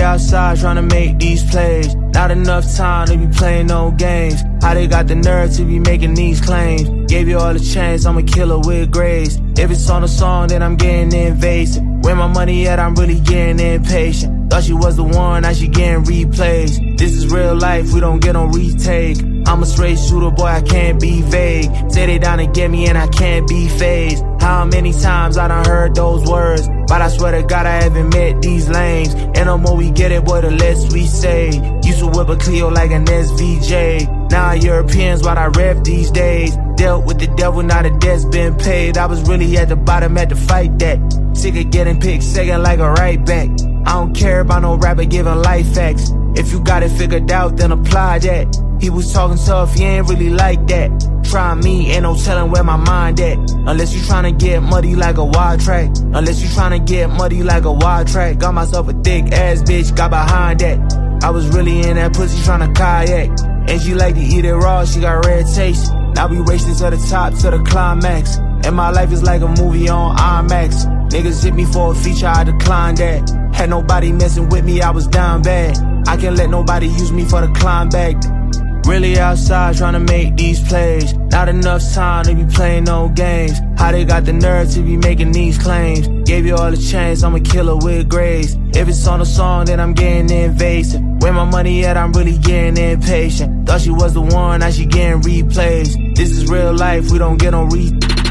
outside trying to make these plays. Not enough time to be playing no games. How they got the nerve to be making these claims? Gave you all a chance, I'm a killer with grace. If it's on a song, then I'm getting invasive. Where my money at, I'm really getting impatient. Thought she was the one, now she getting replaced. This is real life, we don't get no retake. I'm a straight shooter, boy, I can't be vague. Say they down to get me and I can't be phased. How many times I done heard those words, but I swear to God I haven't met these lames. And the more we get it, boy, the less we say. Used to whip a Clio like an SVJ. Now Europeans, what I rep these days. Dealt with the devil, now the debt's been paid. I was really at the bottom, had to fight that. Sick of getting picked second like a right back. I don't care about no rapper giving life facts. If you got it figured out, then apply that. He was talking tough, he ain't really like that. Try me, ain't no telling where my mind at. Unless you tryna get muddy like a wild track. Unless you tryna get muddy like a wild track. Got myself a thick ass bitch, got behind that. I was really in that pussy tryna kayak. And she like to eat it raw, she got red taste. Now we racing to the top, to the climax. And my life is like a movie on IMAX. Niggas hit me for a feature, I declined that. Had nobody messing with me, I was down bad. I can't let nobody use me for the climb back. Really outside trying to make these plays. Not enough time to be playing no games. How they got the nerve to be making these claims? Gave you all a chance, I'm a killer with grace. If it's on a song, then I'm getting invasive. Where my money at, I'm really getting impatient. Thought she was the one, now she getting replaced. This is real life, we don't get no